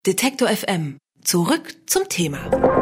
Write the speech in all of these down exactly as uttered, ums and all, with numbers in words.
Detektor F M. Zurück zum Thema.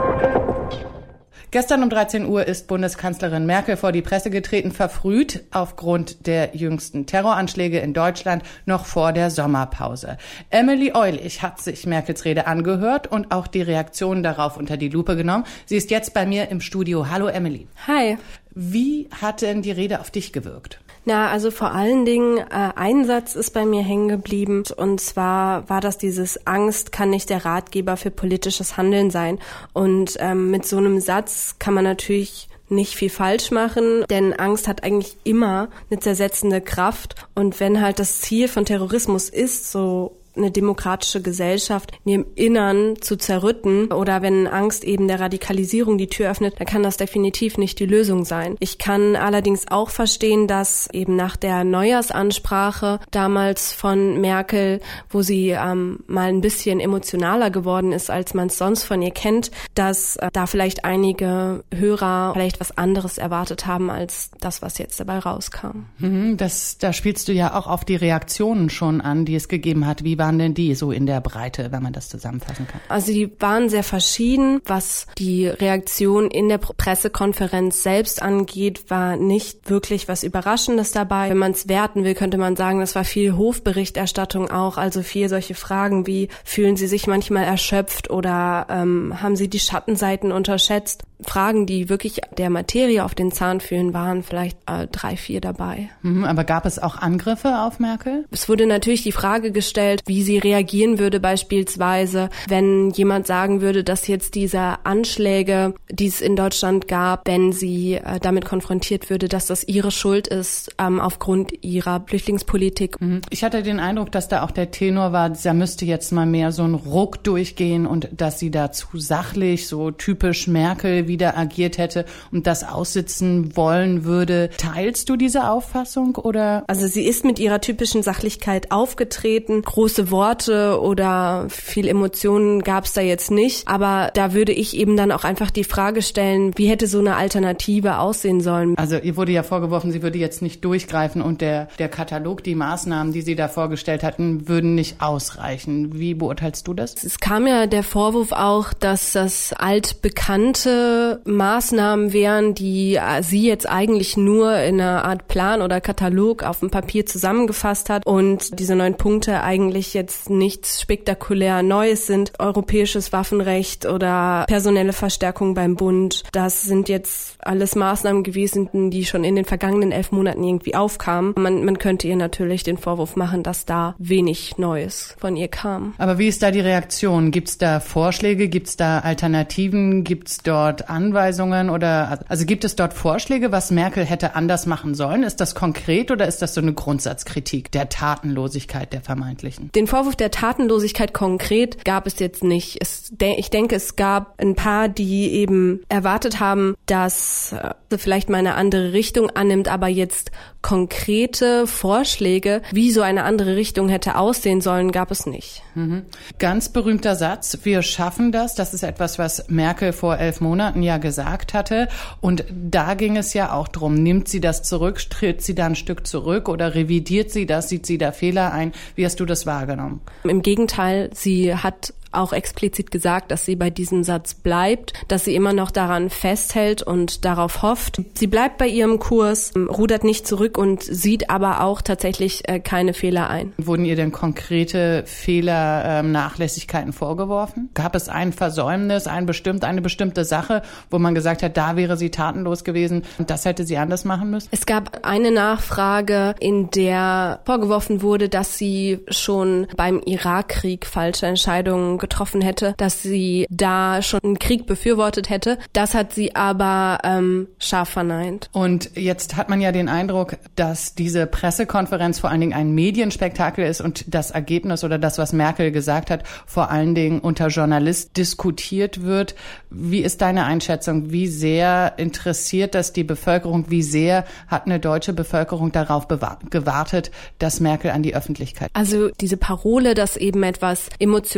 Gestern um dreizehn Uhr ist Bundeskanzlerin Merkel vor die Presse getreten, verfrüht aufgrund der jüngsten Terroranschläge in Deutschland noch vor der Sommerpause. Emily Eulich hat sich Merkels Rede angehört und auch die Reaktionen darauf unter die Lupe genommen. Sie ist jetzt bei mir im Studio. Hallo Emily. Hi. Wie hat denn die Rede auf dich gewirkt? Na, also vor allen Dingen, äh, ein Satz ist bei mir hängen geblieben, und zwar war das dieses: Angst kann nicht der Ratgeber für politisches Handeln sein. Und ähm, mit so einem Satz kann man natürlich nicht viel falsch machen, denn Angst hat eigentlich immer eine zersetzende Kraft. Und wenn halt das Ziel von Terrorismus ist, so eine demokratische Gesellschaft in ihrem Innern zu zerrütten, oder wenn Angst eben der Radikalisierung die Tür öffnet, dann kann das definitiv nicht die Lösung sein. Ich kann allerdings auch verstehen, dass eben nach der Neujahrsansprache damals von Merkel, wo sie ähm, mal ein bisschen emotionaler geworden ist, als man es sonst von ihr kennt, dass äh, da vielleicht einige Hörer vielleicht was anderes erwartet haben als das, was jetzt dabei rauskam. Mhm, das, da spielst du ja auch auf die Reaktionen schon an, die es gegeben hat. Wie waren denn die so in der Breite, wenn man das zusammenfassen kann? Also die waren sehr verschieden. Was die Reaktion in der Pressekonferenz selbst angeht, war nicht wirklich was Überraschendes dabei. Wenn man es werten will, könnte man sagen, das war viel Hofberichterstattung auch, also viel solche Fragen wie: Fühlen Sie sich manchmal erschöpft oder ähm, haben Sie die Schattenseiten unterschätzt? Fragen, die wirklich der Materie auf den Zahn fühlen, waren vielleicht äh, drei, vier dabei. Mhm, aber gab es auch Angriffe auf Merkel? Es wurde natürlich die Frage gestellt, wie sie reagieren würde beispielsweise, wenn jemand sagen würde, dass jetzt diese Anschläge, die es in Deutschland gab, wenn sie äh, damit konfrontiert würde, dass das ihre Schuld ist ähm, aufgrund ihrer Flüchtlingspolitik. Mhm. Ich hatte den Eindruck, dass da auch der Tenor war, da müsste jetzt mal mehr so ein Ruck durchgehen und dass sie da zu sachlich, so typisch Merkel wieder agiert hätte und das aussitzen wollen würde. Teilst du diese Auffassung oder? Also sie ist mit ihrer typischen Sachlichkeit aufgetreten. Große Worte oder viel Emotionen gab es da jetzt nicht. Aber da würde ich eben dann auch einfach die Frage stellen, wie hätte so eine Alternative aussehen sollen? Also ihr wurde ja vorgeworfen, sie würde jetzt nicht durchgreifen und der, der Katalog, die Maßnahmen, die sie da vorgestellt hatten, würden nicht ausreichen. Wie beurteilst du das? Es kam ja der Vorwurf auch, dass das altbekannte Maßnahmen wären, die sie jetzt eigentlich nur in einer Art Plan oder Katalog auf dem Papier zusammengefasst hat und diese neun Punkte eigentlich jetzt nichts spektakulär Neues sind. Europäisches Waffenrecht oder personelle Verstärkung beim Bund, das sind jetzt alles Maßnahmen gewesen, die schon in den vergangenen elf Monaten irgendwie aufkamen. Man, man könnte ihr natürlich den Vorwurf machen, dass da wenig Neues von ihr kam. Aber wie ist da die Reaktion? Gibt es da Vorschläge? Gibt es da Alternativen? Gibt es dort Anweisungen oder also gibt es dort Vorschläge, was Merkel hätte anders machen sollen? Ist das konkret oder ist das so eine Grundsatzkritik der Tatenlosigkeit der vermeintlichen? Den Vorwurf der Tatenlosigkeit konkret gab es jetzt nicht. Es, ich denke, es gab ein paar, die eben erwartet haben, dass äh, vielleicht mal eine andere Richtung annimmt, aber jetzt konkrete Vorschläge, wie so eine andere Richtung hätte aussehen sollen, gab es nicht. Mhm. Ganz berühmter Satz: Wir schaffen das. Das ist etwas, was Merkel vor elf Monaten ja gesagt hatte. Und da ging es ja auch drum. Nimmt sie das zurück? Tritt sie da ein Stück zurück oder revidiert sie das? Sieht sie da Fehler ein? Wie hast du das wahrgenommen? Im Gegenteil, sie hat auch explizit gesagt, dass sie bei diesem Satz bleibt, dass sie immer noch daran festhält und darauf hofft. Sie bleibt bei ihrem Kurs, rudert nicht zurück und sieht aber auch tatsächlich äh, keine Fehler ein. Wurden ihr denn konkrete Fehler, ähm, Nachlässigkeiten vorgeworfen? Gab es ein Versäumnis, ein bestimmt, eine bestimmte Sache, wo man gesagt hat, da wäre sie tatenlos gewesen und das hätte sie anders machen müssen? Es gab eine Nachfrage, in der vorgeworfen wurde, dass sie schon beim Irakkrieg falsche Entscheidungen getroffen hätte, dass sie da schon einen Krieg befürwortet hätte. Das hat sie aber ähm, scharf verneint. Und jetzt hat man ja den Eindruck, dass diese Pressekonferenz vor allen Dingen ein Medienspektakel ist und das Ergebnis oder das, was Merkel gesagt hat, vor allen Dingen unter Journalisten diskutiert wird. Wie ist deine Einschätzung? Wie sehr interessiert das die Bevölkerung? Wie sehr hat eine deutsche Bevölkerung darauf bewahr- gewartet, dass Merkel an die Öffentlichkeit? Also diese Parole, dass eben etwas emotionalere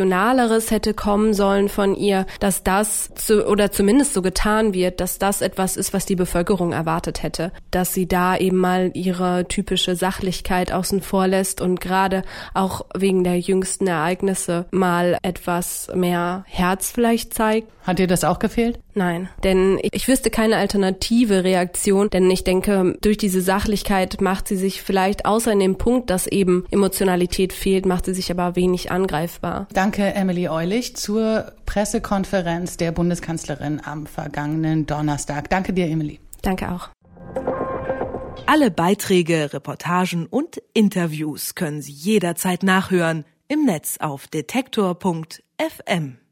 anderes hätte kommen sollen von ihr, dass das zu, oder zumindest so getan wird, dass das etwas ist, was die Bevölkerung erwartet hätte. Dass sie da eben mal ihre typische Sachlichkeit außen vor lässt und gerade auch wegen der jüngsten Ereignisse mal etwas mehr Herz vielleicht zeigt. Hat dir das auch gefehlt? Nein, denn ich wüsste keine alternative Reaktion, denn ich denke, durch diese Sachlichkeit macht sie sich vielleicht, außer in dem Punkt, dass eben Emotionalität fehlt, macht sie sich aber wenig angreifbar. Danke, Emily Eulich, zur Pressekonferenz der Bundeskanzlerin am vergangenen Donnerstag. Danke dir, Emily. Danke auch. Alle Beiträge, Reportagen und Interviews können Sie jederzeit nachhören im Netz auf detektor punkt f m.